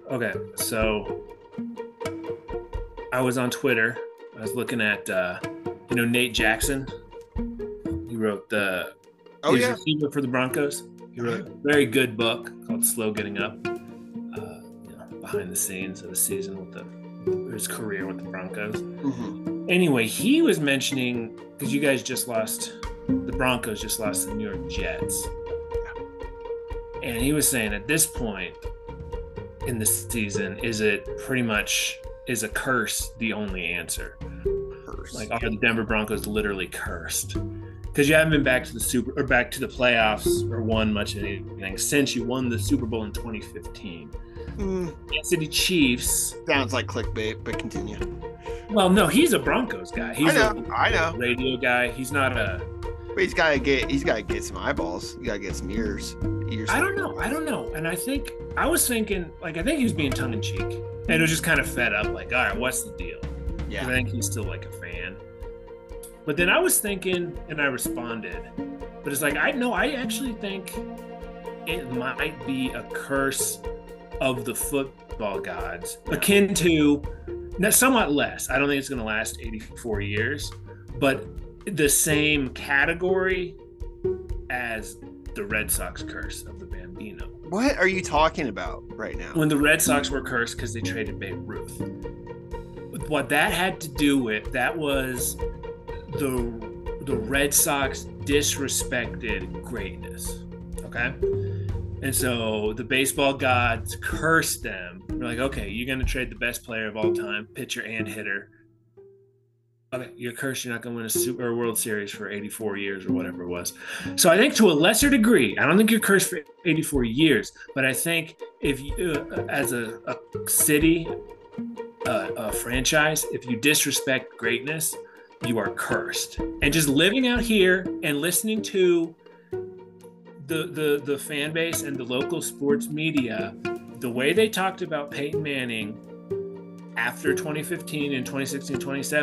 Okay, so I was on Twitter. I was looking at, Nate Jackson. He wrote Oh he's yeah. receiver for the Broncos. He wrote a very good book called "Slow Getting Up," behind the scenes of the season with his career with the Broncos. Mm-hmm. Anyway, he was mentioning because you guys just lost, the Broncos just lost the New York Jets, and he was saying at this point in the season, is a curse the only answer? Like, are the Denver Broncos literally cursed? Because you haven't been back to the playoffs or won much of anything since you won the Super Bowl in 2015. Kansas City Chiefs. Sounds like clickbait, but continue. Well, no, he's a Broncos guy. He's I know. Radio guy. He's not a. But he's gotta get some eyeballs. You gotta get some ears. I don't know. And I think I think he was being tongue in cheek, and it was just kind of fed up. Like, all right, what's the deal? Yeah. I think he's still like a fan. But then I was thinking, and I responded, but it's like, I actually think it might be a curse of the football gods, akin to, somewhat less. I don't think it's going to last 84 years, but the same category as the Red Sox curse of the Bambino. What are you talking about right now? When the Red Sox were cursed because they traded Babe Ruth. What that had to do with, that was the Red Sox disrespected greatness, okay? And so the baseball gods cursed them. They're like, okay, you're going to trade the best player of all time, pitcher and hitter. Okay, you're cursed. You're not going to win a Super World Series for 84 years or whatever it was. So I think to a lesser degree, I don't think you're cursed for 84 years, but I think if you, as a city, a franchise, if you disrespect greatness, you are cursed. And just living out here and listening to the fan base and the local sports media, the way they talked about Peyton Manning after 2015 and 2016,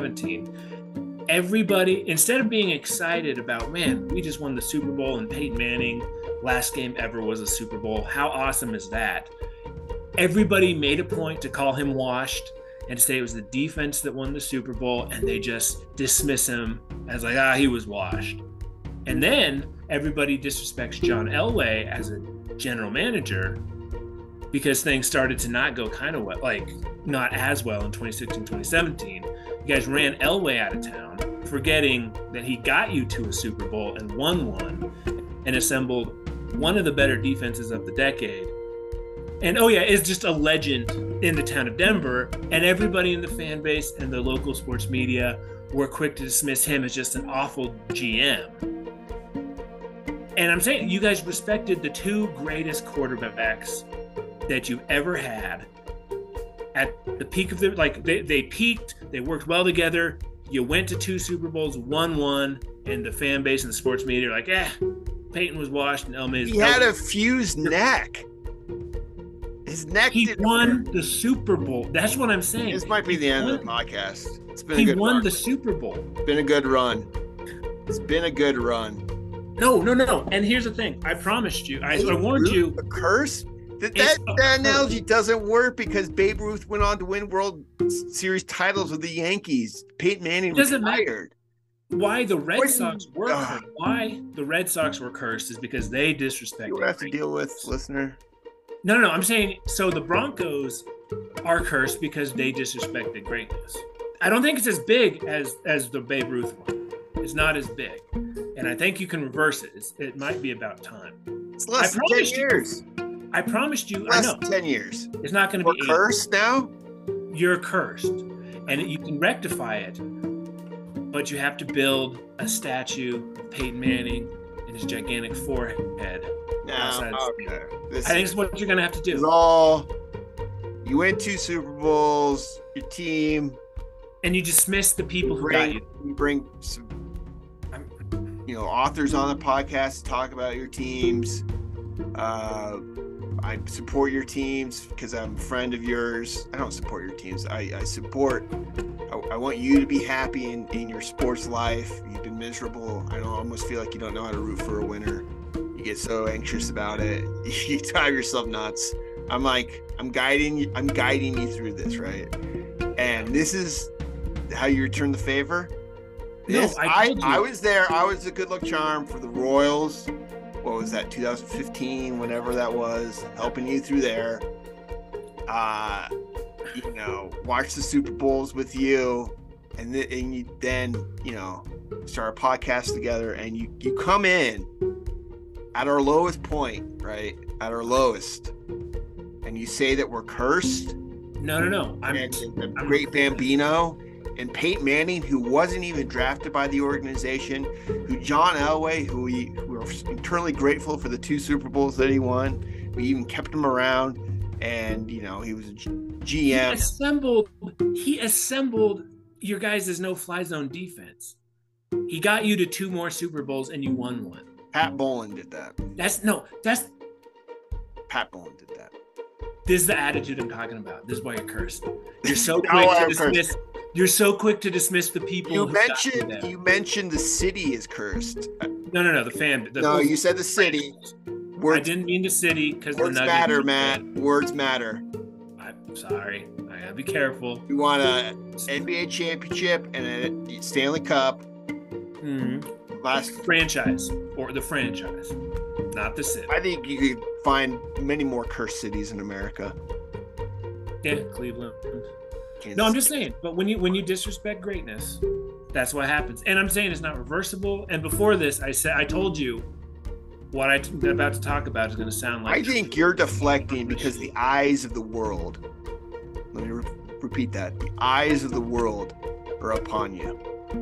2017, everybody, instead of being excited about, man, we just won the Super Bowl and Peyton Manning, last game ever was a Super Bowl, how awesome is that? Everybody made a point to call him washed and to say it was the defense that won the Super Bowl, and they just dismiss him as like, he was washed. And then everybody disrespects John Elway as a general manager because things started to not go kind of well, like not as well in 2016, 2017. You guys ran Elway out of town, forgetting that he got you to a Super Bowl and won one and assembled one of the better defenses of the decade. And is just a legend in the town of Denver, and everybody in the fan base and the local sports media were quick to dismiss him as just an awful GM. And I'm saying, you guys respected the two greatest quarterbacks that you've ever had at the peak of their, like, they peaked, they worked well together, you went to two Super Bowls, won one, and the fan base and the sports media are like, Peyton was washed and Elway. He had a fused neck. His neck. He won the Super Bowl. That's what I'm saying. This might be the end of the podcast. It's been a good run. He won the Super Bowl. It's been a good run. It's been a good run. No. And here's the thing. I promised you. I warned you. A curse? That analogy doesn't work because Babe Ruth went on to win World Series titles with the Yankees. Peyton Manning retired. Why the Red Sox were cursed? Why the Red Sox were cursed is because they disrespected. You have to deal with, listener. No. I'm saying, so the Broncos are cursed because they disrespected greatness. I don't think it's as big as the Babe Ruth one. It's not as big. And I think you can reverse it. It might be about time. It's less than 10 years. I promised you. Less I know. than 10 years. It's not going to be cursed now? You're cursed. And you can rectify it. But you have to build a statue of Peyton Manning and his gigantic forehead. Okay. I think it's what you're going to have to do. You win 2 Super Bowls, your team. And you dismiss the people who got you. You bring some, authors on the podcast to talk about your teams. I support your teams because I'm a friend of yours. I don't support your teams. I want you to be happy in your sports life. You've been miserable. I almost feel like you don't know how to root for a winner. You get so anxious about it. You drive yourself nuts. I'm guiding you through this, right? And this is how you return the favor. This, No, I was there. I was a good luck charm for the Royals. What was that? 2015, whenever that was, helping you through there. Watch the Super Bowls with you, and you then start a podcast together, and you come in at our lowest point, right? At our lowest, and you say that we're cursed. No. I'm great Bambino and Peyton Manning, who wasn't even drafted by the organization, who John Elway, who we were eternally grateful for the 2 Super Bowls that he won. We even kept him around, and he was a GM. He assembled your guys' no-fly zone defense. He got you to 2 more Super Bowls, and you won one. Pat Bowlen did that. Pat Bowlen did that. This is the attitude I'm talking about. This is why you're cursed. You're so quick to dismiss. You're so quick to dismiss the people. You mentioned the city is cursed. No. The fan. You said the city. I didn't mean the city because the Nuggets matter, Matt. Words matter. I'm sorry. I gotta be careful. We want a NBA championship and a Stanley Cup. Mm-hmm. Last franchise or the franchise, not the city. I think you could find many more cursed cities in America. Yeah, Cleveland. Kansas. No, I'm just saying. But when you disrespect greatness, that's what happens. And I'm saying it's not reversible. And before this, I told you what I'm about to talk about is going to sound like. I think you're deflecting because the eyes of the world. Let me repeat that. The eyes of the world are upon you.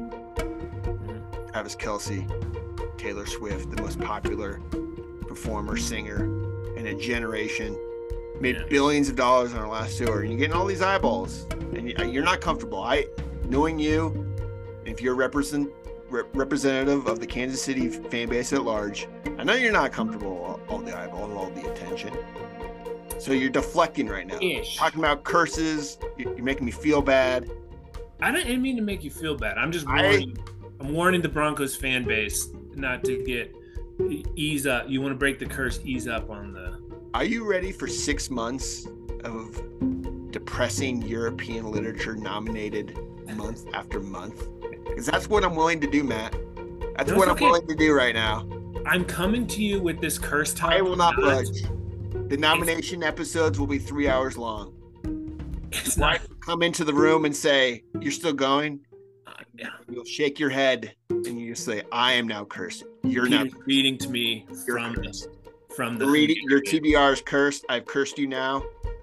Travis Kelce, Taylor Swift, the most popular performer, singer in a generation, made billions of dollars on our last tour, and you're getting all these eyeballs, and you're not comfortable. Knowing you, if you're representative of the Kansas City fan base at large, I know you're not comfortable all the eyeballs, all the attention. So you're deflecting right now. Talking about curses, you're making me feel bad. I didn't mean to make you feel bad. I'm just warning. I'm warning the Broncos fan base not to ease up. You want to break the curse, ease up on the. Are you ready for 6 months of depressing European literature nominated month after month? Because that's what I'm willing to do, Matt. That's what I'm willing to do right now. I'm coming to you with this curse talk. I will not budge. The nomination episodes will be 3 hours long. It's not. Come into the room and say, "You're still going?" Yeah. You'll shake your head and you say, "I am now cursed. You're now reading to me from the reading. Your TBR is cursed. I've cursed you now.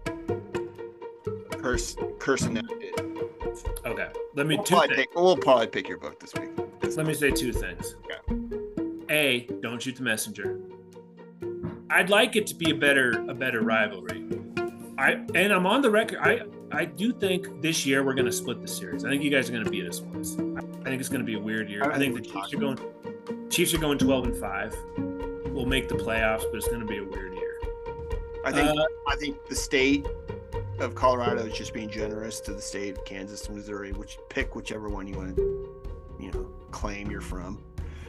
Cursing now." Okay. We'll probably pick your book this week. Let me say 2 things. Okay. A, don't shoot the messenger. I'd like it to be a better rivalry. I'm on the record. I do think this year we're going to split the series. I think you guys are going to beat us once. I think it's going to be a weird year. I think the Chiefs are going 12-5. We'll make the playoffs, but it's going to be a weird year. I think the state of Colorado is just being generous to the state of Kansas and Missouri, pick whichever one you want to, claim you're from.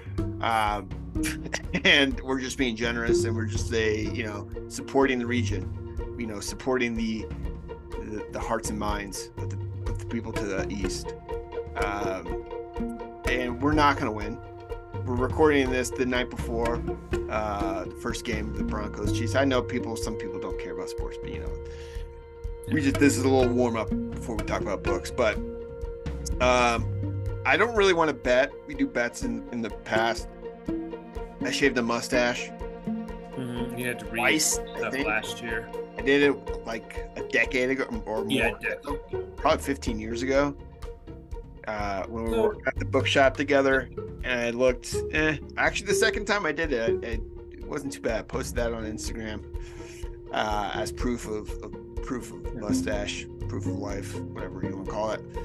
And we're just being generous, and we're just supporting the region, supporting the hearts and minds of the people to the east. And we're not going to win. We're recording this the night before the first game of the Broncos Chiefs. I know some people don't care about sports, but this is a little warm up before we talk about books. But I don't really want to bet. We do bets in the past. I shaved a mustache. Mm-hmm. You had to read twice, stuff last year. I did it like a decade ago or more. Yeah, probably 15 years ago. When we were at the bookshop together, and I looked. Actually, the second time I did it, it wasn't too bad. I posted that on Instagram as proof of mustache, proof of life, whatever you want to call it.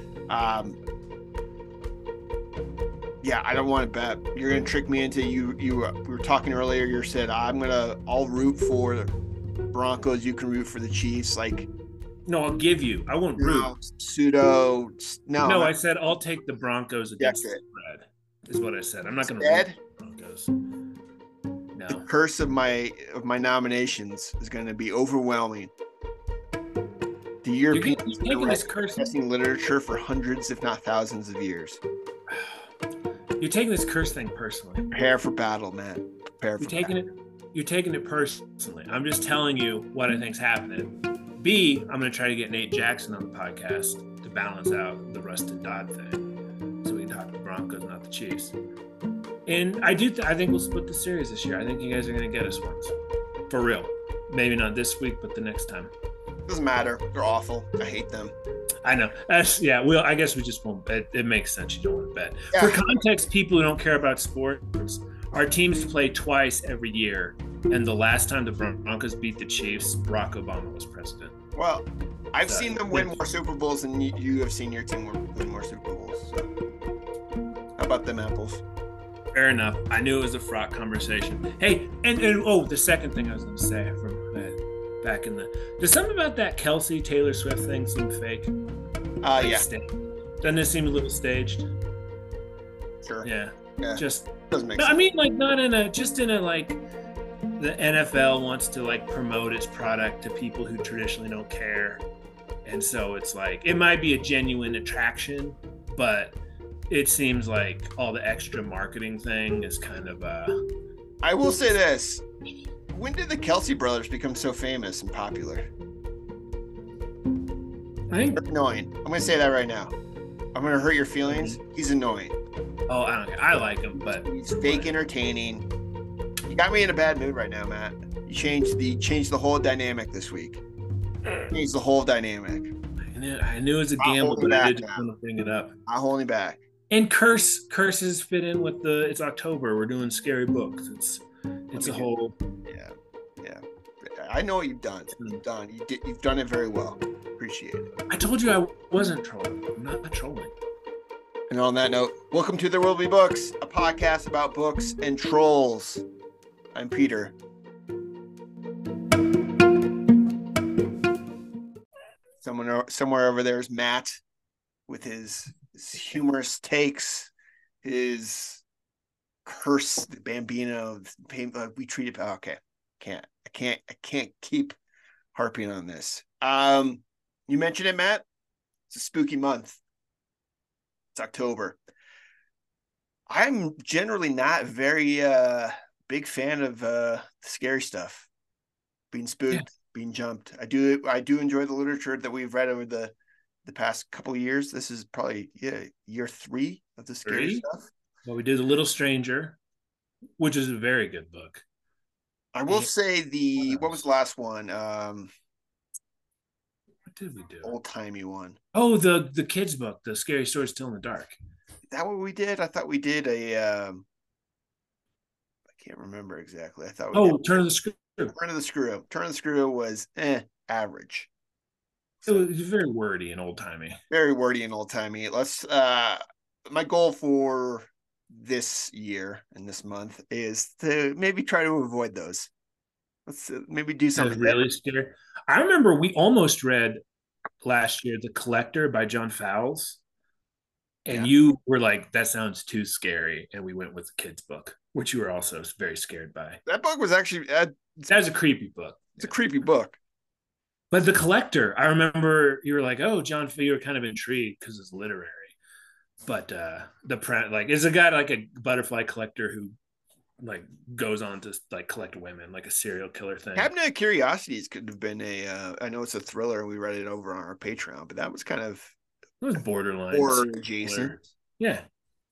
Yeah, I don't want to bet. You're gonna trick me into you. We were talking earlier. You said I'll root for the Broncos. You can root for the Chiefs. No, I'll give you. I won't root. No, I said I'll take the Broncos against the spread. Is what I said. I'm not gonna root for the Broncos. The curse of my nominations is going to be overwhelming. The Europeans have been writing literature for hundreds, if not thousands, of years. You're taking this curse thing personally. Prepare for battle, man. You're taking it personally. I'm just telling you what I think's happening. B, I'm going to try to get Nate Jackson on the podcast to balance out the Rustin Dodd thing, so we can talk the Broncos, not the Chiefs. And I think we'll split the series this year. I think you guys are going to get us once, for real. Maybe not this week, but the next time. Doesn't matter. They're awful. I hate them. I know. I guess we just won't bet. It makes sense. You don't want to bet. Yeah. For context, people who don't care about sports, our teams play twice every year. And the last time the Broncos beat the Chiefs, Barack Obama was president. Well, I've seen them win more Super Bowls than you have seen your team win more Super Bowls. So. How about them apples? Fair enough. I knew it was a fraught conversation. Hey, and the second thing I was going to say from back in there's something about that Kelsey Taylor Swift thing seem fake. Yeah. Doesn't it seem a little staged? Sure. Yeah. Just doesn't make sense. I mean, like not in a like the NFL wants to like promote its product to people who traditionally don't care, and so it's like it might be a genuine attraction, but it seems like all the extra marketing thing is kind of I will say this. When did the Kelsey brothers become so famous and popular? I think they're annoying. I'm going to say that right now. I'm going to hurt your feelings. He's annoying. Oh, I don't care. I like him, but he's fake entertaining. You got me in a bad mood right now, Matt. You changed the whole dynamic this week. Changed the whole dynamic. I knew it was a gamble, but I didn't want to bring it up. I'll hold you back. And curses fit in with it's October. We're doing scary books. It's a whole. Yeah. I know what you've done. You've done it very well. Appreciate it. I told you I wasn't trolling. I'm not trolling. And on that note, welcome to There Will Be Books, a podcast about books and trolls. I'm Peter. Somewhere over there is Matt with his humorous takes, his curse, the Bambino. We treat it. Okay, I can't keep harping on this. You mentioned it, Matt. It's a spooky month. It's October. I'm generally not very big fan of scary stuff, being spooked, being jumped. I do enjoy the literature that we've read over the past couple of years. This is probably year 3 of the scary stuff. Well, we did A Little Stranger, which is a very good book. I will say what was the last one? What did we do? Old timey one. Oh, the kids book, The Scary Stories Still in the Dark. Is that what we did? I thought we did I can't remember exactly. I thought we did Turn of the Screw. Turn of the Screw. Turn of the Screw was average. So, it was very wordy and old timey. Very wordy and old timey. Let's my goal for this year and this month is to maybe try to avoid those. Let's maybe do something really scary. I remember we almost read last year The Collector by John Fowles, and you were like, that sounds too scary, and we went with the kids book, which you were also very scared by. That book was actually that was a creepy book. It's a creepy book. But The Collector, I remember you were like, oh, John, you were kind of intrigued because it's literary. But is a guy like a butterfly collector who like goes on to like collect women, like a serial killer thing. Cabinet of Curiosities could have been I know it's a thriller and we read it over on our Patreon, but that was kind of it was borderline horror adjacent. Yeah.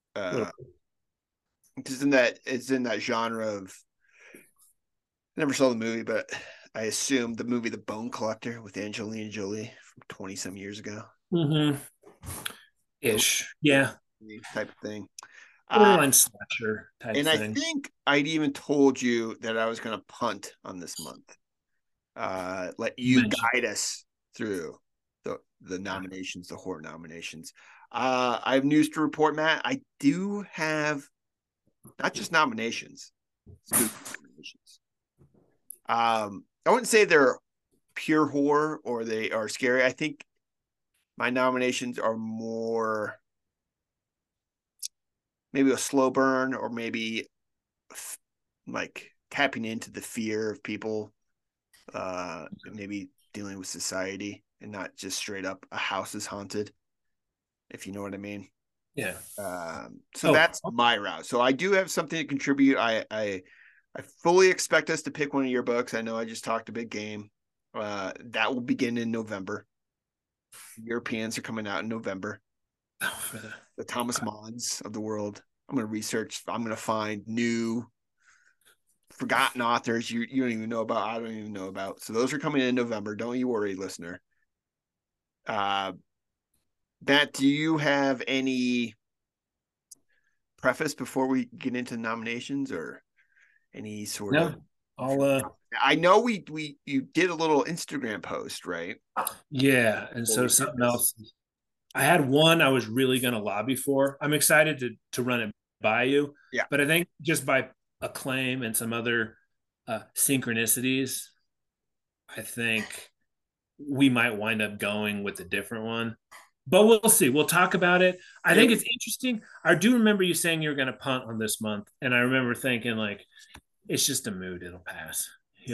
It's in that genre of I never saw the movie, but I assume the movie The Bone Collector with Angelina Jolie from 20 some years ago. Mm-hmm. Ish. Yeah. Type of thing. Borderline slasher type and thing. I think I'd even told you that I was going to punt on this month. Let you guide us through the nominations, the horror nominations. I have news to report, Matt. I do have not just nominations, nominations. I wouldn't say they're pure horror or they are scary. I think my nominations are more maybe a slow burn or maybe like tapping into the fear of people, maybe dealing with society and not just straight up a house is haunted, if you know what I mean. Yeah. So that's my route. So I do have something to contribute. I fully expect us to pick one of your books. I know I just talked a big game. That will begin in November. Europeans are coming out in November. The Thomas Manns of the world. I'm going to research. I'm going to find new, forgotten authors you don't even know about. I don't even know about. So those are coming in November. Don't you worry, listener. Matt, do you have any preface before we get into nominations or any sort of? I know you did a little Instagram post, right? Yeah, and so something else. I had one I was really going to lobby for. I'm excited to run it by you. Yeah, but I think just by acclaim and some other synchronicities, I think we might wind up going with a different one. But we'll see. We'll talk about it. I think it's interesting. I do remember you saying you were going to punt on this month, and I remember thinking like, it's just a mood. It'll pass.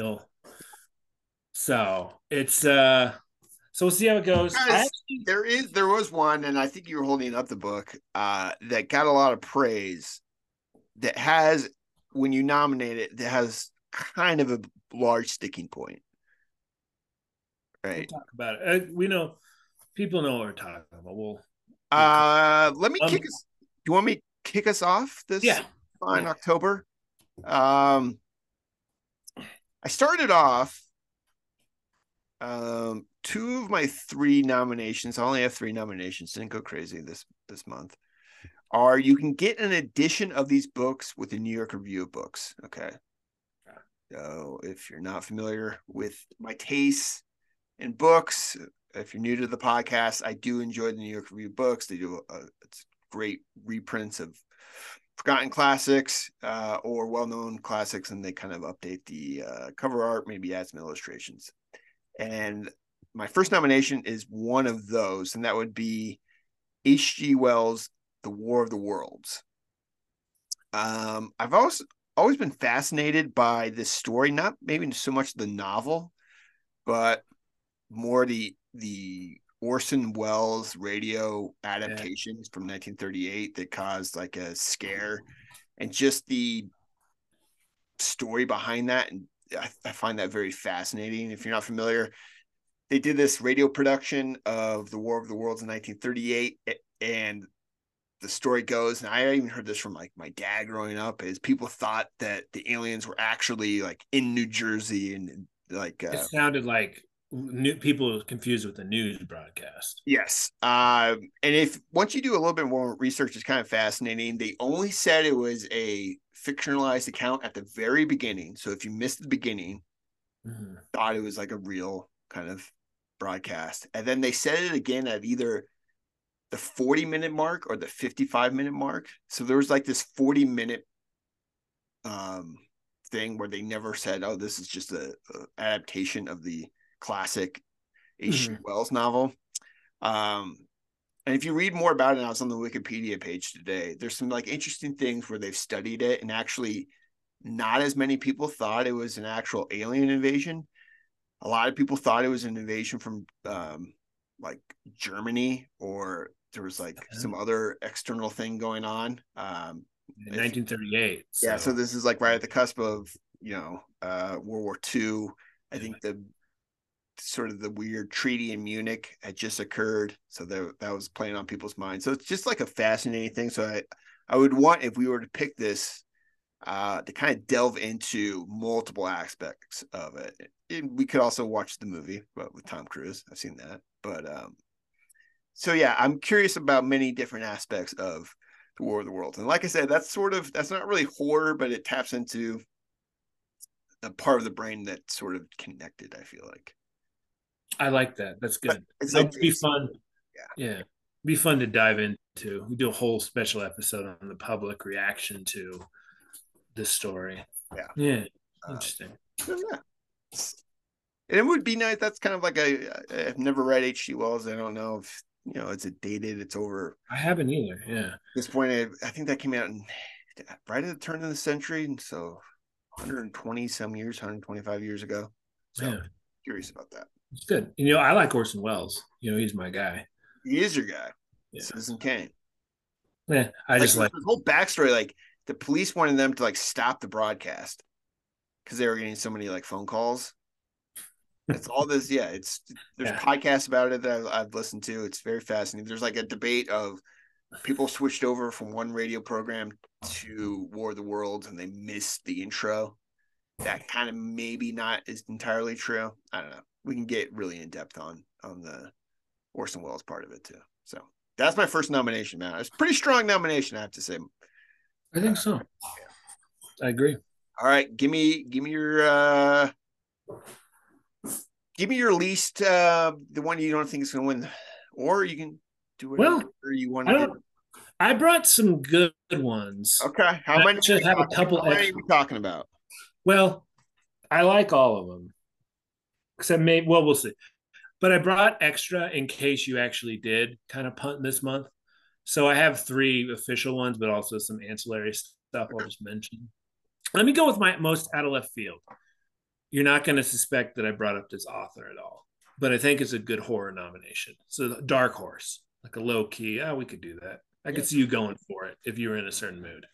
So it's so we'll see how it goes. There was one, and I think you were holding up the book that got a lot of praise. That has, when you nominate it, that has kind of a large sticking point. Right. We'll talk about it. We know people know what we're talking about. Let me kick us. Do you want me to kick us off this in October? I started off. Two of my three nominations. I only have three nominations. Didn't go crazy this month. You can get an edition of these books with the New York Review of Books. Okay. So if you're not familiar with my tastes in books, if you're new to the podcast, I do enjoy the New York Review of Books. They do it's great reprints of forgotten classics or well-known classics, and they kind of update the cover art, maybe add some illustrations. And my first nomination is one of those, and that would be H.G. Wells' The War of the Worlds. I've always been fascinated by this story, not maybe so much the novel, but more the Orson Welles radio adaptations from 1938 that caused like a scare, and just the story behind that. And I find that very fascinating. If you're not familiar, they did this radio production of The War of the Worlds in 1938, and the story goes, and I even heard this from like my dad growing up, is people thought that the aliens were actually like in New Jersey, and like it sounded like people confused with the news broadcast. Yes. And if once you do a little bit more research, it's kind of fascinating. They only said it was a fictionalized account at the very beginning. So if you missed the beginning, thought it was like a real kind of broadcast. And then they said it again at either the 40-minute mark or the 55-minute mark. So there was like this 40-minute thing where they never said, oh, this is just a adaptation of the classic H.G. Wells novel. And if you read more about it, I was on the Wikipedia page today, there's some like interesting things where they've studied it, and actually not as many people thought it was an actual alien invasion. A lot of people thought it was an invasion from like Germany, or there was like some other external thing going on. In 1938. So this is like right at the cusp of, World War II. I think the weird treaty in Munich had just occurred. So that was playing on people's minds. So it's just like a fascinating thing. So I would want, if we were to pick this, to kind of delve into multiple aspects of it. We could also watch the movie, but with Tom Cruise. I've seen that. But so yeah, I'm curious about many different aspects of the War of the Worlds. And like I said, that's not really horror, but it taps into a part of the brain that's sort of connected, I feel like. I like that. That's good. It'll be fun. Yeah. Be fun to dive into. We do a whole special episode on the public reaction to this story. Yeah. Interesting. Yeah. And it would be nice. That's kind of like I've never read H.G. Wells. I don't know if, it's dated. It's over. I haven't either. Yeah. At this point, I think that came out right at the turn of the century. And so 120 some years, 125 years ago. So Yeah, curious about that. it's good. I like Orson Welles. He's my guy. He is your guy, Yeah. Citizen Kane. Yeah, I Like just like. his whole backstory. Like the police wanted them to like stop the broadcast because they were getting so many like phone calls. It's all this. Yeah, there's Yeah. podcasts about it that I've listened to. It's very fascinating. There's like a debate of people switched over from one radio program to War of the Worlds and they missed the intro. That kind of maybe not is entirely true. I don't know. We can get really in depth on the Orson Welles part of it too. So that's my first nomination, man. It's a pretty strong nomination, I have to say. I think so. I agree. All right, give me your least the one you don't think is going to win, or you can do whatever you want to do. I brought some good ones. Okay, how many are we talking about? Well, I like all of them, except we'll see. But I brought extra in case you actually did kind of punt this month. So I have 3 official ones, but also some ancillary stuff I'll just mention. Let me go with my most out of left field. You're not going to suspect that I brought up this author at all, but I think it's a good horror nomination. So Dark Horse, like a low key. We could do that. I could see you going for it if you were in a certain mood.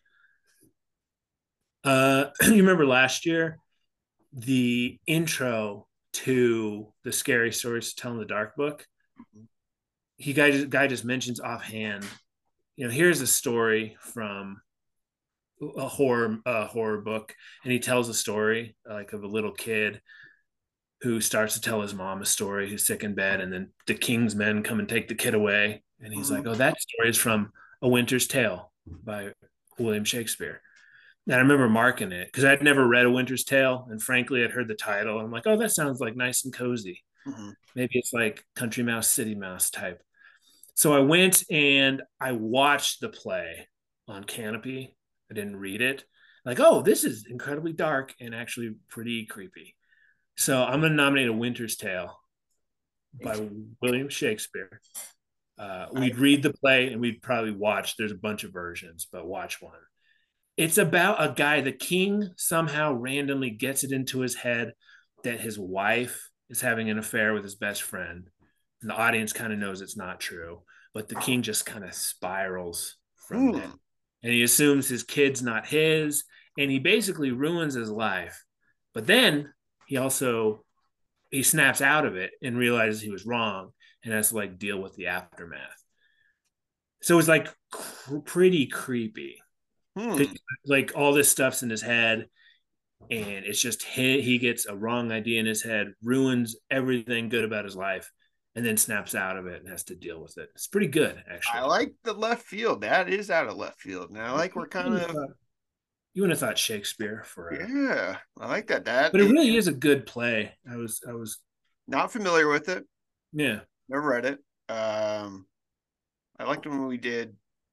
You remember last year, the intro to the Scary Stories to Tell in the Dark book? Guy just mentions offhand, here's a story from a horror book, and he tells a story like of a little kid who starts to tell his mom a story who's sick in bed, and then the king's men come and take the kid away, and he's like, oh, that story is from A Winter's Tale by William Shakespeare. And I remember marking it because I'd never read A Winter's Tale, and frankly I'd heard the title and I'm like, oh, that sounds like nice and cozy. Maybe it's like Country Mouse, City Mouse type. So I went and I watched the play on Canopy. I didn't read it. Like, oh, this is incredibly dark and actually pretty creepy. So I'm going to nominate A Winter's Tale by William Shakespeare. We'd read the play and we'd probably watch. There's a bunch of versions, but watch one. It's about a guy, the king somehow randomly gets it into his head that his wife is having an affair with his best friend. And the audience kind of knows it's not true, but the king just kind of spirals from that. And he assumes his kid's not his, and he basically ruins his life. But then he snaps out of it and realizes he was wrong and has to like deal with the aftermath. So it's like pretty creepy. Like all this stuff's in his head, and it's just he gets a wrong idea in his head, ruins everything good about his life, and then snaps out of it and has to deal with it. It's pretty good, actually. I like the left field. That is out of left field. Now, like we're kind of. You would have thought Shakespeare for Yeah, I like that. But it really is a good play. I was not familiar with it. Yeah, never read it. I liked it when we did.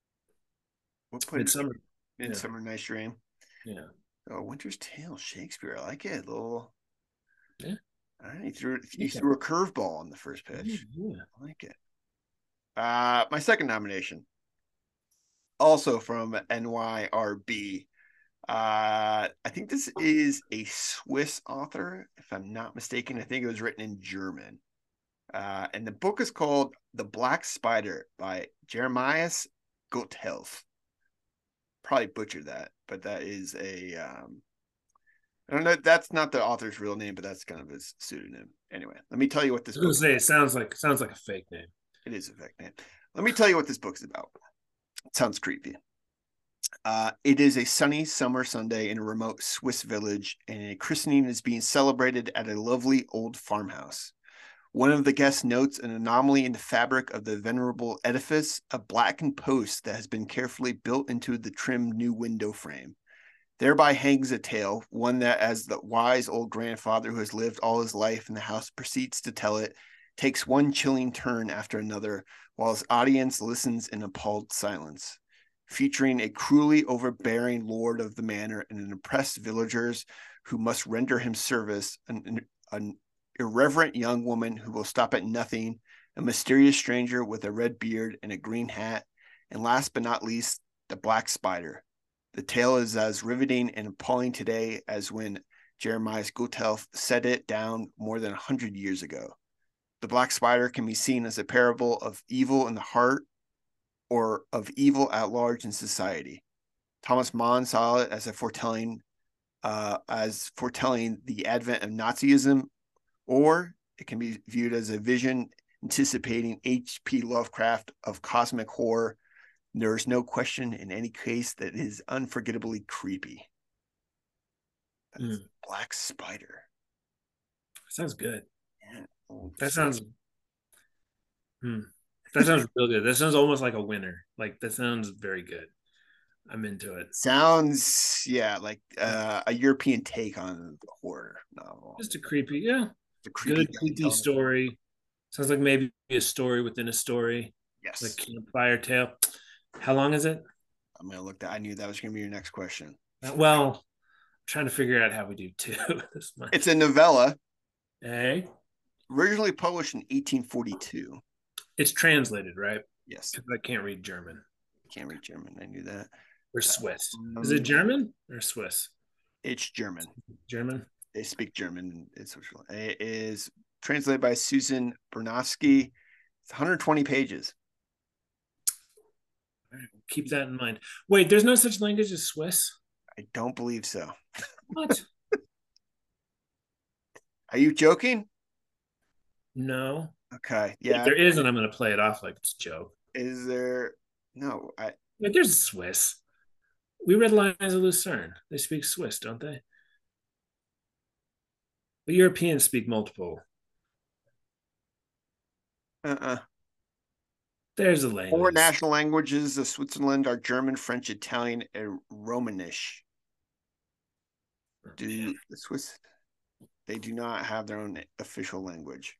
Midsummer Night's Dream. Yeah. Oh, Winter's Tale, Shakespeare. I like it. A little. Yeah. All right, he threw a curveball on the first pitch. Yeah. I like it. My second nomination, also from NYRB. I think this is a Swiss author, if I'm not mistaken. I think it was written in German. And the book is called The Black Spider by Jeremias Gotthelf. Probably butchered that, but that is I don't know. That's not the author's real name, but that's kind of his pseudonym. Anyway, let me tell you what this. I was gonna say it sounds like a fake name. It is a fake name. Let me tell you what this book's about. It sounds creepy. It is a sunny summer Sunday in a remote Swiss village, and a christening is being celebrated at a lovely old farmhouse. One of the guests notes an anomaly in the fabric of the venerable edifice, a blackened post that has been carefully built into the trim new window frame. Thereby hangs a tale, one that, as the wise old grandfather who has lived all his life in the house proceeds to tell it, takes one chilling turn after another, while his audience listens in appalled silence. Featuring a cruelly overbearing lord of the manor and an oppressed villagers who must render him service, an irreverent young woman who will stop at nothing, a mysterious stranger with a red beard and a green hat, and last but not least, the Black Spider, The tale is as riveting and appalling today as when Jeremiah Goethe set it down more than 100 years ago. The Black Spider can be seen as a parable of evil in the heart or of evil at large in society. Thomas Mann saw it as foretelling the advent of Nazism, or it can be viewed as a vision anticipating H.P. Lovecraft of cosmic horror. There is no question in any case that it is unforgettably creepy. That's Black Spider. Sounds good. Yeah. That sounds real good. That sounds almost like a winner. Like that sounds very good. I'm into it. Sounds like a European take on the horror novel. Just a creepy, yeah. It's a creepy story. Sounds like maybe a story within a story. Yes. Like Campfire Tale. How long is it? I'm gonna look that. I knew that was gonna be your next question. Well, I'm trying to figure out how we do two this month. It's a novella. Hey. Originally published in 1842. It's translated, right? Yes. I can't read German. Can't read German. I knew that. Or Swiss. Is it German or Swiss? It's German. German? They speak German. It is translated by Susan Bernowski. It's 120 pages. All right, keep that in mind. Wait, there's no such language as Swiss? I don't believe so. What? Are you joking? No. Okay. Yeah. If there isn't, I'm going to play it off like it's a joke. Is there? No. There's Swiss. We read Lions of Lucerne. They speak Swiss, don't they? But Europeans speak multiple. There's a language. 4 national languages of Switzerland are German, French, Italian, and Romanish. The Swiss, they do not have their own official language.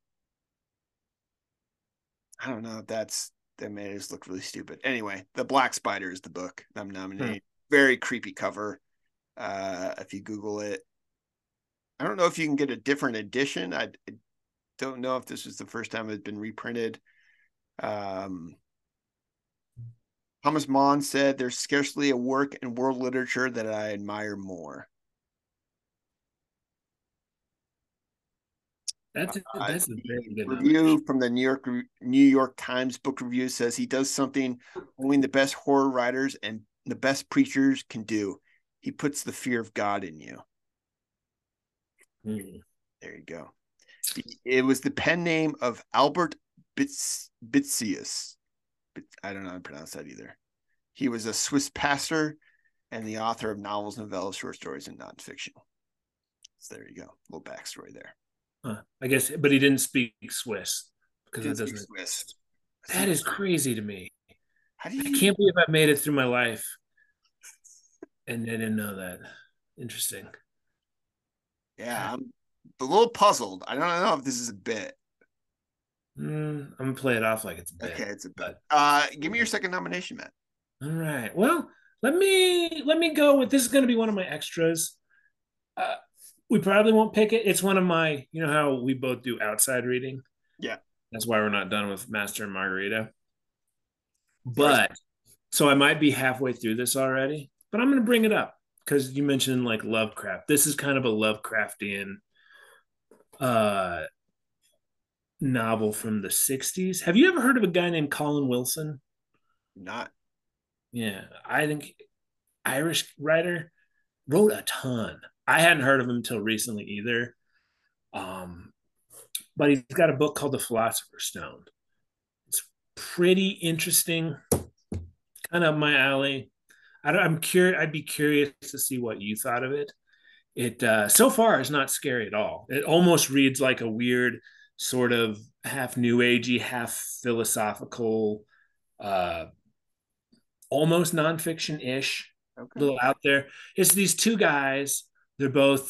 I don't know if that made us look really stupid. Anyway, The Black Spider is the book I'm nominating. Very creepy cover. If you Google it, I don't know if you can get a different edition. I don't know if this is the first time it's been reprinted. Thomas Mann said, "There's scarcely a work in world literature that I admire more." That's a very good review from the New York Times book review says he does something only the best horror writers and the best preachers can do. He puts the fear of God in you. There you go. It was the pen name of Albert Bitzius. I don't know how to pronounce that either. He was a Swiss pastor and the author of novels, novellas, short stories, and nonfiction. So there you go. A little backstory there. I guess, but he didn't speak Swiss because it doesn't. Swiss. That is crazy to me. How do you? I can't believe I've made it through my life and I didn't know that. Interesting. Yeah, I'm a little puzzled. I don't know if this is a bit. I'm gonna play it off like it's a bit. Okay, it's a bit. Give me your second nomination, Matt. All right. Well, let me go with this. Is going to be one of my extras. We probably won't pick it. It's one of my, you know how we both do outside reading? Yeah. That's why we're not done with Master and Margarita. But so I might be halfway through this already, but I'm going to bring it up because you mentioned like Lovecraft. This is kind of a Lovecraftian novel from the 60s. Have you ever heard of a guy named Colin Wilson? Not. Yeah. I think Irish writer, wrote a ton. I hadn't heard of him until recently either. But he's got a book called The Philosopher's Stone. It's pretty interesting, kind of up my alley. I'm curious. I'd be curious to see what you thought of it. It so far is not scary at all. It almost reads like a weird sort of half new agey, half philosophical, almost nonfiction ish. Okay. A little out there. It's these two guys. They're both,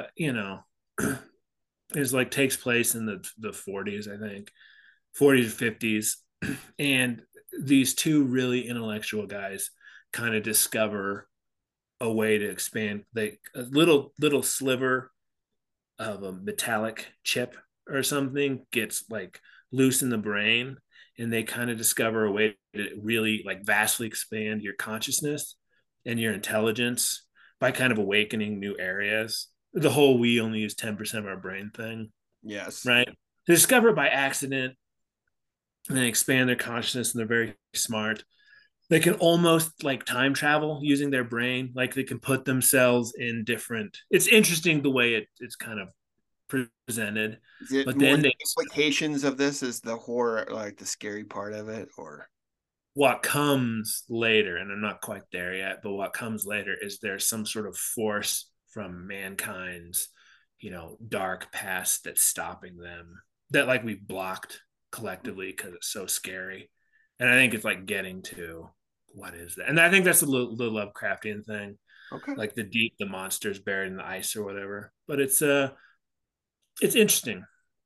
is like takes place in the 40s, I think, 40s or 50s, and these two really intellectual guys kind of discover a way to expand a little sliver of a metallic chip or something gets like loose in the brain, and they kind of discover a way to really like vastly expand your consciousness and your intelligence by kind of awakening new areas. The whole we only use 10% of our brain thing, Yes. right? They discover it by accident and then expand their consciousness, and they're very smart. They can almost like time travel using their brain. Like they can put themselves in different. It's interesting the way it's kind of presented. Is it But more then the they implications of this is the horror, like the scary part of it, or what comes later, and I'm not quite there yet, but what comes later is there's some sort of force from mankind's, dark past that's stopping them. That like we've blocked collectively because it's so scary. And I think it's like getting to what is that? And I think that's the Lovecraftian thing, okay? like the monsters buried in the ice or whatever. But it's interesting.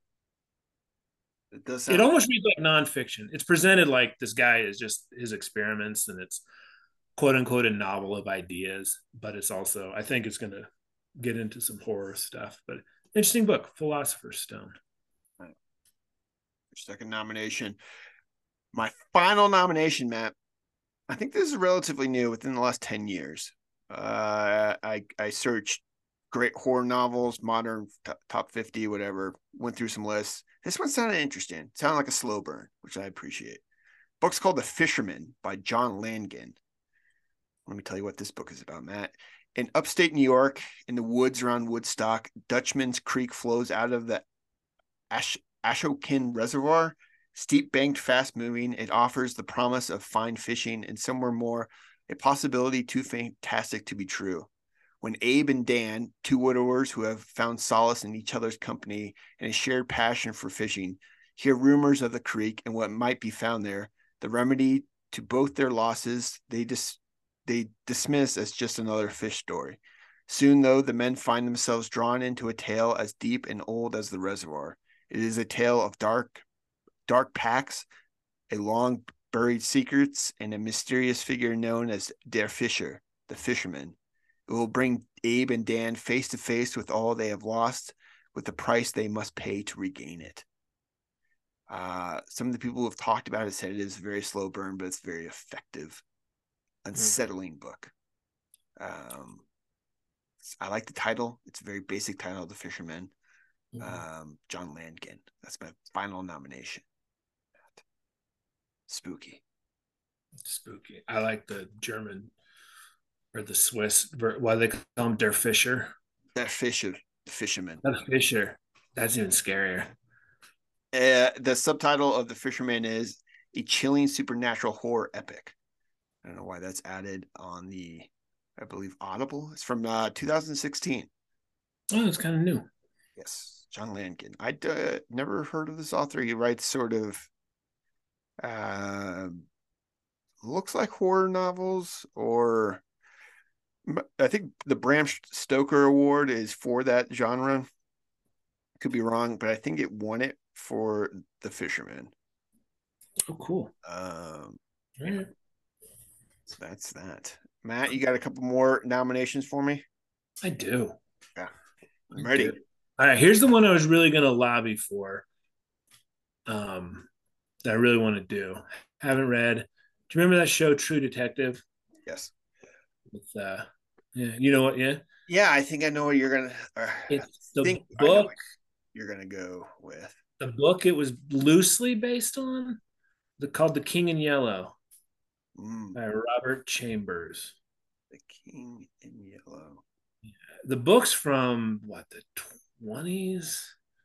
It does It sound almost reads like nonfiction. It's presented like this guy is just his experiments, and it's quote unquote a novel of ideas, but it's also I think it's going to get into some horror stuff. But interesting book, Philosopher's Stone. second nomination. My final nomination, Matt. I think this is relatively new within the last 10 years. I searched great horror novels, modern top 50, whatever, went through some lists. This one sounded interesting. It sounded like a slow burn, which I appreciate. Book's called The Fisherman by John Langan. Let me tell you what this book is about, Matt. In upstate New York, in the woods around Woodstock, Dutchman's Creek flows out of the Ashokin Reservoir. Steep banked, fast moving, it offers the promise of fine fishing and somewhere more, a possibility too fantastic to be true. When Abe and Dan, two widowers who have found solace in each other's company and a shared passion for fishing, hear rumors of the creek and what might be found there, the remedy to both their losses they dismiss as just another fish story. Soon, though, the men find themselves drawn into a tale as deep and old as the reservoir. It is a tale of dark packs, a long buried secrets, and a mysterious figure known as Der Fischer, the fisherman. It will bring Abe and Dan face to face with all they have lost, with the price they must pay to regain it. Some of the people who have talked about it said it is a very slow burn, but it's very effective, unsettling book. I like the title. It's a very basic title, The Fisherman. John Langan. That's my final nomination. Spooky. I like the German or the Swiss. Why they call him Der Fischer? Der Fischer, the fisherman. Der Fischer. That's even scarier. The subtitle of The Fisherman is a chilling supernatural horror epic. I don't know why that's added on the, I believe, Audible. It's from 2016. Oh, it's kind of new. Yes, John Langan. I'd never heard of this author. He writes sort of looks like horror novels, or I think the Bram Stoker Award is for that genre. Could be wrong, but I think it won it for The Fisherman. Oh, cool. Yeah. So that's that. Matt, you got a couple more nominations for me? I do. Yeah. I'm ready. All right, here's the one I was really going to lobby for. That I really want to do. Haven't read. Do you remember that show True Detective? Yes. With yeah, you know what? Yeah. Yeah, I think I know what you're gonna. It's the book you're gonna go with. The book it was loosely based on, called The King in Yellow by Robert Chambers. The King in Yellow. Yeah. The book's from what, the 20s?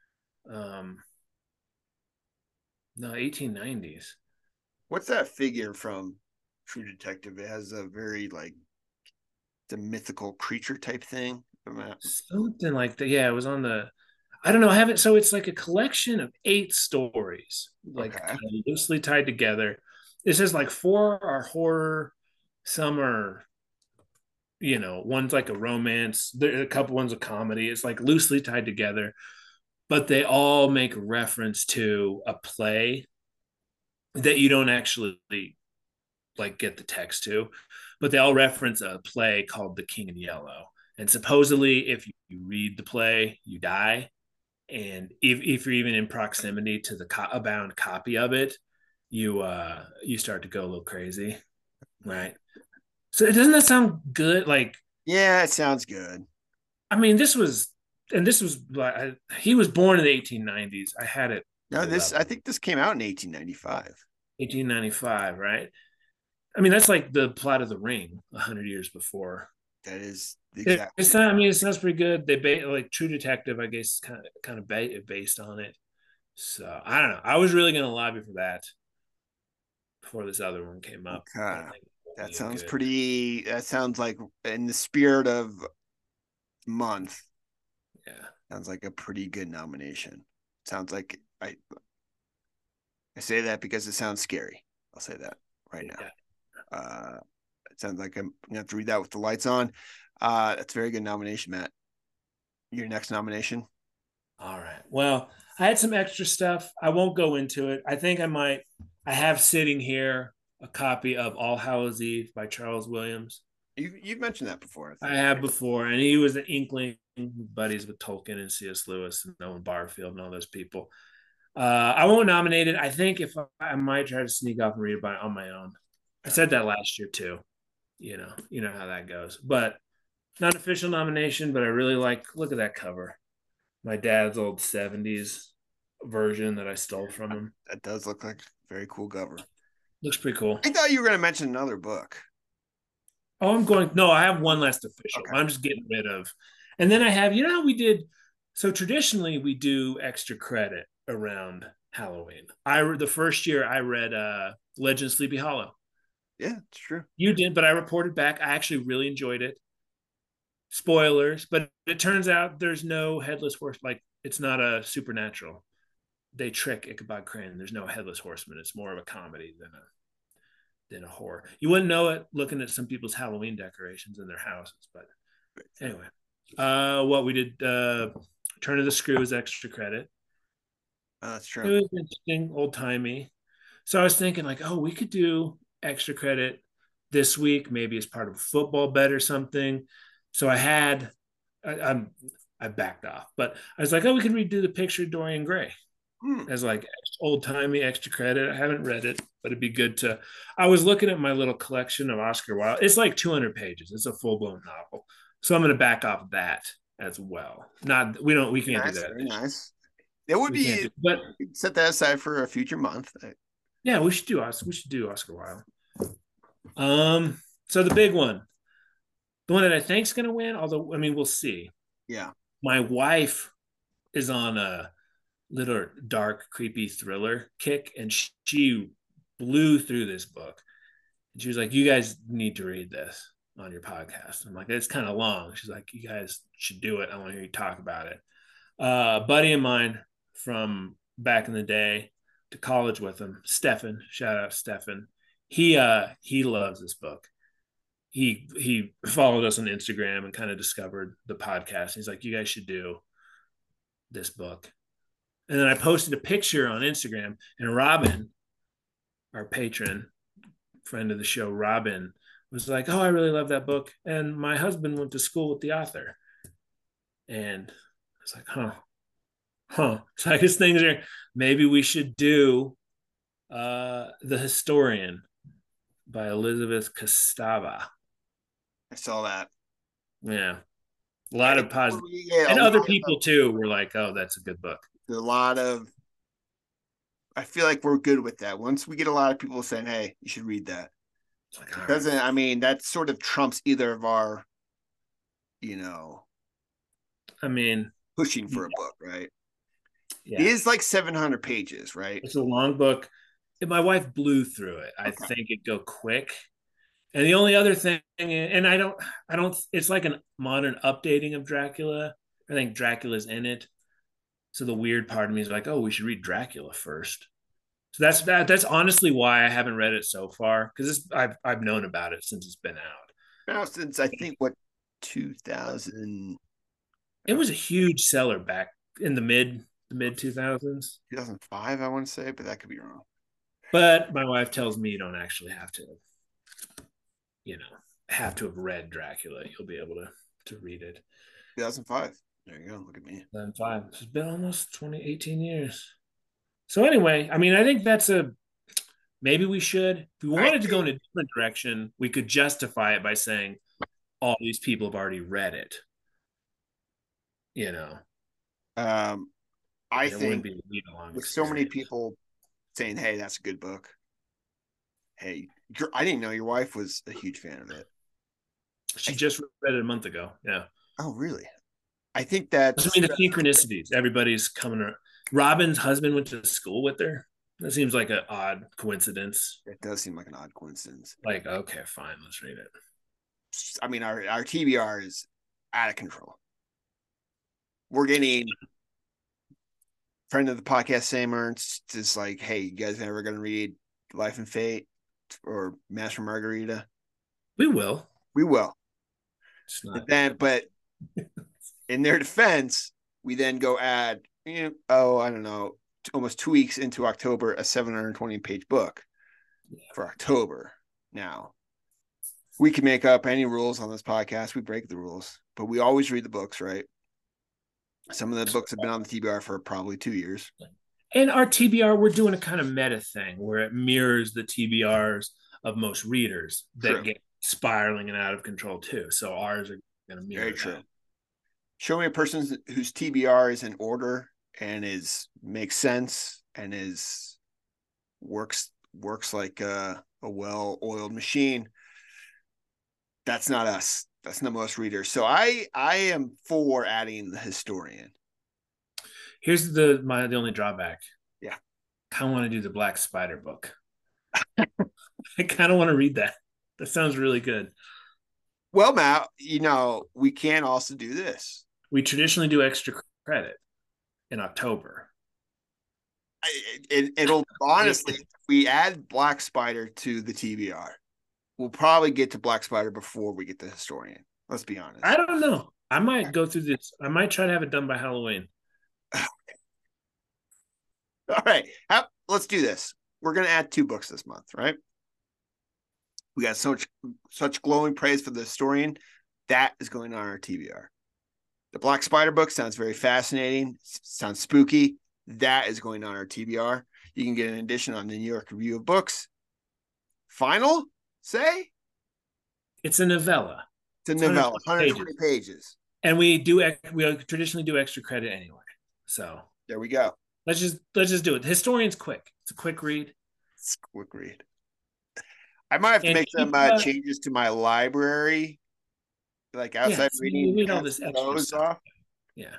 No, 1890s. What's that figure from True Detective? It has a very like the mythical creature type thing. Something like that. Yeah, it was on the. I don't know. I haven't. So it's like a collection of 8 stories, like kind of loosely tied together. It says like 4 are horror, some are, one's like a romance. There are a couple ones a comedy. It's like loosely tied together, but they all make reference to a play that you don't actually like get the text to, but they all reference a play called The King in Yellow. And supposedly, if you read the play, you die. And if you're even in proximity to a bound copy of it, you start to go a little crazy, right? So doesn't that sound good? Like, Yeah, it sounds good. I mean, this was like he was born in the 1890s. I had it No, pulled this up, I think this came out in 1895. 1895, right? I mean, that's like the plot of The Ring, 100 years before. That is the exact. It's not. I mean, it sounds pretty good. Like True Detective, I guess, kind of based on it. So I don't know. I was really gonna lobby for that before this other one came up. I Okay. think it'll That be a sounds good. pretty. That sounds like in the spirit of month. Yeah. Sounds like a pretty good nomination. Sounds like I say that because it sounds scary. I'll say that right now. Yeah. It sounds like I'm gonna have to read that with the lights on. That's a very good nomination, Matt. Your next nomination. All right. Well, I had some extra stuff. I won't go into it. I think I might. I have sitting here a copy of All Hallows Eve by Charles Williams. You've mentioned that before, I I think. have before, and he was an inkling buddies with Tolkien and C.S. Lewis and Owen Barfield and all those people. I won't nominate it. I think if I might try to sneak off and read it on my own. I said that last year too. You know how that goes. But not an official nomination, but I really like. Look at that cover. My dad's old '70s version that I stole from him. That does look like a very cool cover. Looks pretty cool. I thought you were going to mention another book. Oh, I'm going. No, I have one last official. Okay. I'm just getting rid of. And then I have, you know how we did. So traditionally we do extra credit around Halloween. The first year I read Legend of Sleepy Hollow. Yeah, it's true. You did, but I reported back. I actually really enjoyed it. Spoilers, but it turns out there's no headless horse. Like it's not a supernatural. They trick Ichabod Crane. There's no headless horseman. It's more of a comedy than a horror. You wouldn't know it looking at some people's Halloween decorations in their houses. But anyway, what we did, Turn of the Screws extra credit. That's It true. was interesting, old timey. So I was thinking like, oh, we could do extra credit this week, maybe as part of a football bet or something. So I'm I backed off, but I was like, oh, we could redo the picture of Dorian Gray Hmm. as like old timey extra credit. I haven't read it, but it'd be good to. I was looking at my little collection of Oscar Wilde. It's like 200 pages. It's a full blown novel, so I'm going to back off that as well. Not we Very can't do nice. that. Very nice. It would We can't be do. But set that aside for a future month. yeah, we should do Oscar. We should do Oscar Wilde. So the big one, the one that I think's going to win. Although I mean, we'll see. Yeah. My wife is on a little dark, creepy thriller kick, and she blew through this book. And she was like, "You guys need to read this on your podcast." I'm like, "It's kind of long." She's like, "You guys should do it. I want to hear you talk about it." A buddy of mine from back in the day, to college with him, Stefan. Shout out Stefan. He loves this book. He followed us on Instagram and kind of discovered the podcast. He's like, "You guys should do this book." And then I posted a picture on Instagram, and Robin, our patron, friend of the show, Robin, was like, "Oh, I really love that book." And my husband went to school with the author. And I was like, huh. So I guess things are, maybe we should do The Historian by Elizabeth Kostova. I saw that. Yeah. A I lot think of positive. we get a And lot other of people too were like, oh, that's a good book. a lot of. I feel like we're good with that. Once we get a lot of people saying, "Hey, you should read that," It's like, all it right. doesn't. I mean, that sort of trumps either of our, you know, I mean, pushing for a book, right? It yeah, is like 700 pages, right? it's a long book. And my wife blew through it. I Okay. think it'd go quick. And the only other thing, and I don't, it's like a modern updating of Dracula. I think Dracula's in it. So the weird part of me is like, oh, we should read Dracula first. So that's honestly why I haven't read it so far, because I've known about it since it's been out. Now, since I think what 2000, It was a huge seller back in the mid 2000s. 2005, I want to say, but that could be wrong. But my wife tells me you don't actually have to, you know, have to have read Dracula. You'll be able to read it. 2005. There you go. Look at me. Then five. It's been almost 18 years. So anyway, I mean, I think that's a Maybe we should. If we I wanted to go in think, a different direction, we could justify it by saying all these people have already read it, you know, um, I and it wouldn't think be a read along with so many experience. people saying, "Hey, that's a good book." Hey, I didn't know your wife was a huge fan of it. She just read it a month ago. Yeah. Oh, really? I think I that's mean, the synchronicities. Everybody's coming around. Robin's husband went to school with her. That seems like an odd coincidence. it does seem like an odd coincidence. Like, okay, fine, let's read it. I mean, our TBR is out of control. We're getting friend of the podcast, Sam Ernst, is like, "Hey, you guys ever gonna read Life and Fate or Master Margarita?" We will. We will. It's And not. then, but in their defense, we then go add, I don't know, almost 2 weeks into October, a 720-page book for October. Now, we can make up any rules on this podcast. We break the rules, but we always read the books, right? Some of the books have been on the TBR for probably 2 years. And our TBR, we're doing a kind of meta thing where it mirrors the TBRs of most readers that True. get spiraling and out of control too. So ours are going to mirror Very true. that. Show me a person whose TBR is in order and makes sense and works like a well-oiled machine. That's not us. That's not most readers. So I am for adding the historian. Here's the only drawback. Yeah. I kind of want to do the Black Spider book. I kind of want to read that. That sounds really good. Well, Matt, we can also do this. We traditionally do extra credit in October. It'll honestly, if we add Black Spider to the TBR, we'll probably get to Black Spider before we get the historian. Let's be honest. I don't know. I might go through this. I might try to have it done by Halloween. All right. Let's do this. We're going to add 2 books this month, right? We got such glowing praise for the historian. That is going on our TBR. The Black Spider book sounds very fascinating. Sounds spooky. That is going on our TBR. You can get an edition on the New York Review of Books. Final say? It's a novella. It's a novella, 120 pages. And we traditionally do extra credit anyway. So there we go. Let's just do it. The historian's quick. It's a quick read. It's a quick read. I might have to make some changes to my library, like outside reading. You read all this extra stuff. Off. Yeah.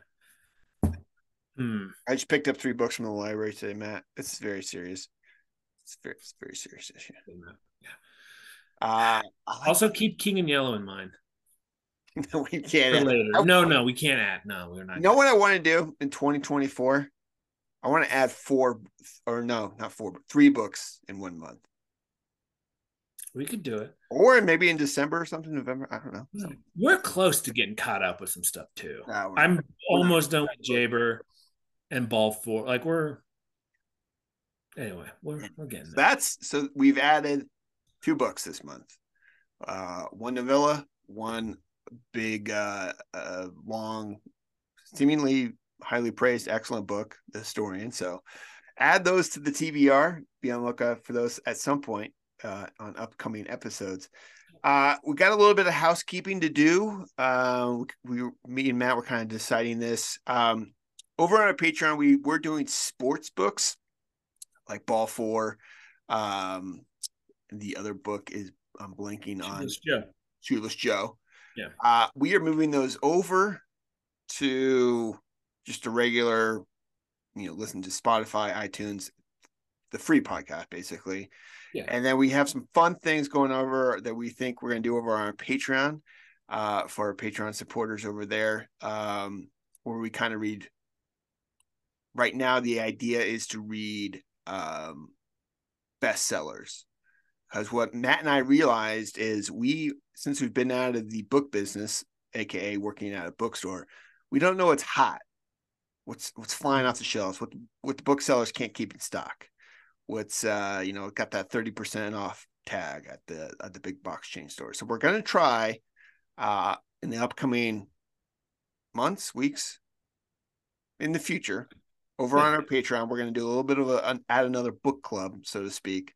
I just picked up 3 books from the library today, Matt. It's very serious. It's a very serious issue. Yeah. Also, keep King and Yellow in mind. We can't. Later. No, we can't add. No, we're not. You know what I want to do in 2024? I want to add 3 books in 1 month. We could do it. Or maybe in December or something, November. I don't know. We're close to getting caught up with some stuff too. I'm almost done with Jaber and Ball 4. Like we're getting there. So we've added 2 books this month. 1 novella, 1 big, long, seemingly highly praised, excellent book, The Historian. So add those to the TBR. Be on lookout for those at some point on upcoming episodes. We got a little bit of housekeeping to do. Me and Matt were kind of deciding this. Over on our Patreon, we're doing sports books like Ball 4. The other book is I'm blanking on Shoeless Joe. Yeah. We are moving those over to just a regular, listen to Spotify, iTunes, the free podcast, basically. Yeah. And then we have some fun things going over that we think we're going to do over on our Patreon for our Patreon supporters over there, where we kind of read. Right now, the idea is to read bestsellers. Because what Matt and I realized is since we've been out of the book business, aka working at a bookstore, we don't know what's hot, what's flying off the shelves, what the booksellers can't keep in stock, what's got that 30% off tag at the big box chain store. So we're gonna try in the upcoming months, weeks, in the future, over on our Patreon, we're gonna do a little bit of add another book club, so to speak,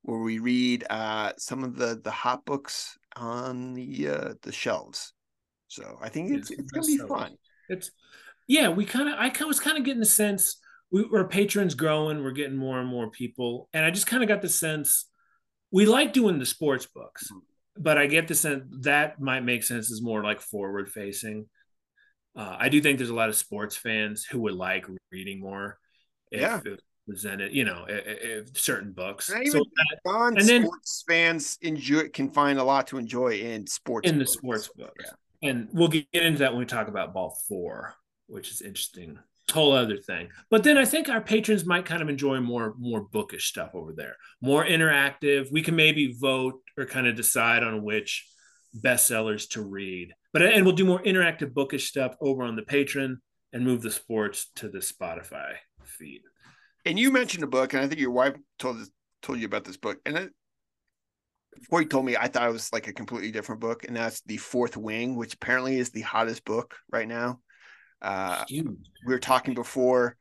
where we read some of the hot books on the shelves. So I think it's gonna be fun. I was kind of getting the sense our patrons growing, we're getting more and more people, and I just kind of got the sense we like doing the sports books, but I get the sense that might make sense as more like forward facing. I do think there's a lot of sports fans who would like reading more if it presented, if certain books. And even non-sports fans can find a lot to enjoy in sports in the sports books. Yeah. And we'll get into that when we talk about Ball 4, which is interesting. Whole other thing. But then I think our patrons might kind of enjoy more bookish stuff over there, more interactive. We can maybe vote or kind of decide on which bestsellers to read. And we'll do more interactive bookish stuff over on the Patreon and move the sports to the Spotify feed. And you mentioned a book, and I think your wife told you about this book. And before you told me, I thought it was like a completely different book, and that's The Fourth Wing, which apparently is the hottest book right now. We were talking before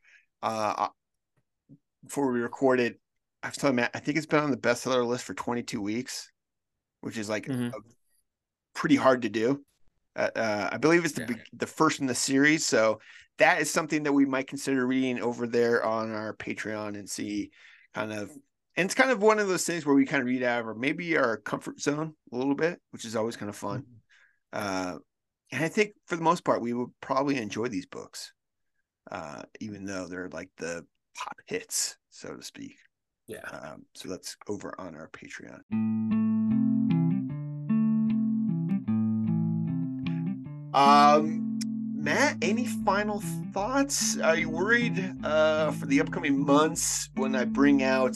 we recorded. I was telling Matt, I think it's been on the bestseller list for 22 weeks, which is like pretty hard to do. I believe it's the first in the series, so that is something that we might consider reading over there on our Patreon and see kind of. And it's kind of one of those things where we kind of read out of maybe our comfort zone a little bit, which is always kind of fun. And I think for the most part, we would probably enjoy these books, even though they're like the pop hits, so to speak. Yeah. So that's over on our Patreon. Matt, any final thoughts? Are you worried for the upcoming months when I bring out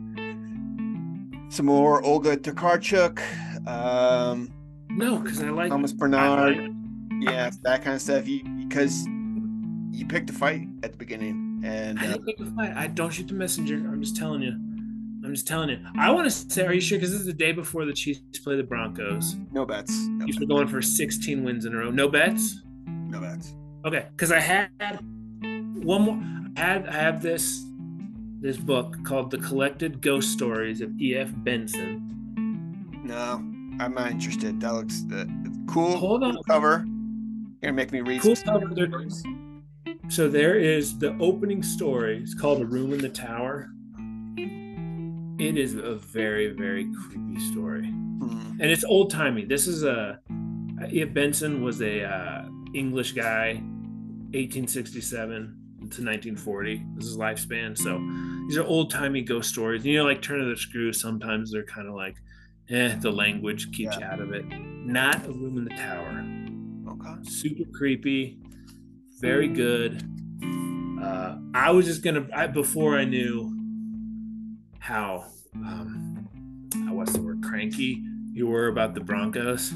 some more Olga Tokarczuk? No, because I like Thomas Bernard. Yeah, that kind of stuff. Because you picked a fight at the beginning, and I didn't pick a fight. I don't shoot the messenger. I'm just telling you. I want to say, are you sure? Because this is the day before the Chiefs play the Broncos. No bets. You're going for 16 wins in a row. No bets. No bets. Okay, because I had one more. I have this book called The Collected Ghost Stories of E.F. Benson. No, I'm not interested. That looks cool. Hold on. Cool cover. You're gonna make me read. Cool cover. So there is the opening story. It's called A Room in the Tower. It is a very, very creepy story, and it's old timey. This is E.F. Benson was a English guy, 1867 to 1940. This is his lifespan. So these are old timey ghost stories. Like Turn of the Screw. Sometimes they're kind of like, the language keeps you out of it. Not A Room in the Tower. Okay. Super creepy. Very good. I was just before I knew how what's the word, cranky you were about the Broncos.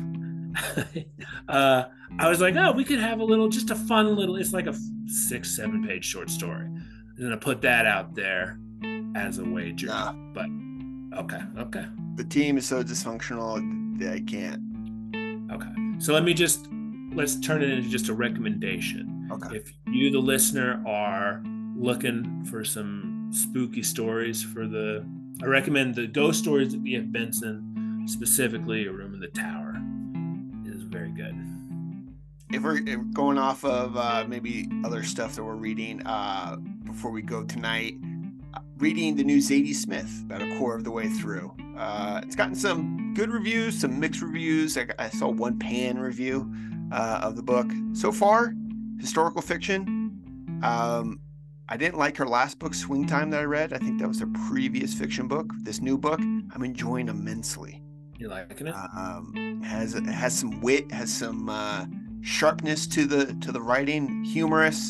I was like, we could have just a fun little, it's like a 6-7 page short story. I'm gonna put that out there as a wager. Nah. But okay. The team is so dysfunctional that I can't. Okay. So let's turn it into just a recommendation. Okay. If you, the listener, are looking for some spooky stories I recommend the Ghost Stories of E.F. Benson, specifically A Room in the Tower. It is very good. If we're going off of maybe other stuff that we're reading before we go tonight, reading the new Zadie Smith about a quarter of the way through. It's gotten some good reviews, some mixed reviews. I saw one pan review of the book. So far, historical fiction. I didn't like her last book, Swing Time, that I read. I think that was her previous fiction book. This new book, I'm enjoying immensely. You liking it? Has some wit, has some sharpness to the writing, humorous.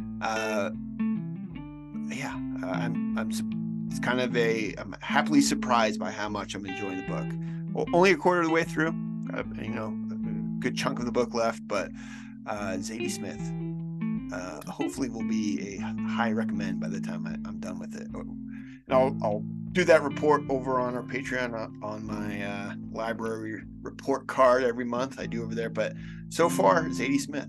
It's kind of I'm happily surprised by how much I'm enjoying the book. Well, only a quarter of the way through, a good chunk of the book left, but Zadie Smith hopefully will be a high recommend by the time I'm done with it. And I'll do that report over on our Patreon on my library report card every month I do over there. But so far, Zadie Smith.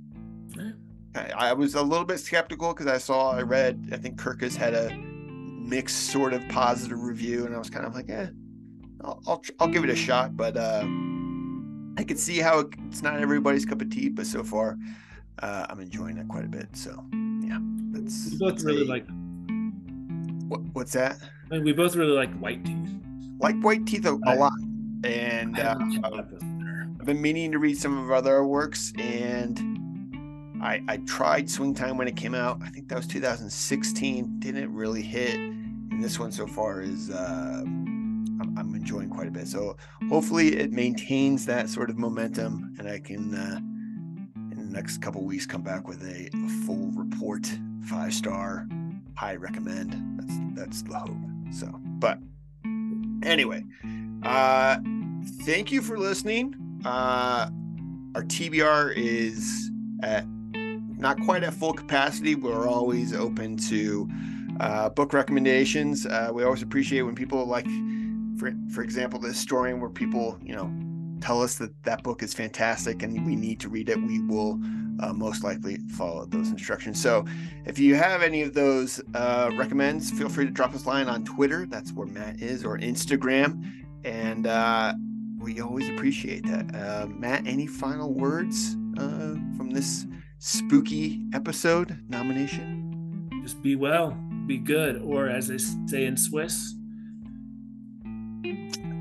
I was a little bit skeptical because I think Kirkus had a mixed sort of positive review, and I was kind of like, I'll give it a shot, but I could see how it's not everybody's cup of tea, but so far I'm enjoying it quite a bit. So yeah, we both really like. What's that? I mean, we both really like White Teeth. Like White Teeth a lot, and I've been meaning to read some of our other works, and I tried Swing Time when it came out. I think that was 2016. Didn't really hit, and this one so far is I'm enjoying quite a bit. So hopefully it maintains that sort of momentum, and I can in the next couple of weeks come back with a full report, 5-star, high recommend. That's the hope. So, but anyway, thank you for listening. Our TBR is at not quite at full capacity. We're always open to book recommendations. We always appreciate when people like, for example, this story where people, tell us that book is fantastic and we need to read it. We will most likely follow those instructions. So if you have any of those recommends, feel free to drop us a line on Twitter. That's where Matt is, or Instagram. And we always appreciate that. Matt, any final words from this spooky episode nomination? Just be well, be good, or as they say in Swiss,